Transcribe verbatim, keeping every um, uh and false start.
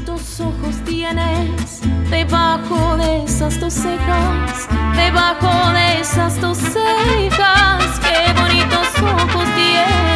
bonitos ojos tienes debajo de esas dos cejas, debajo de esas dos cejas. Qué bonitos ojos tienes.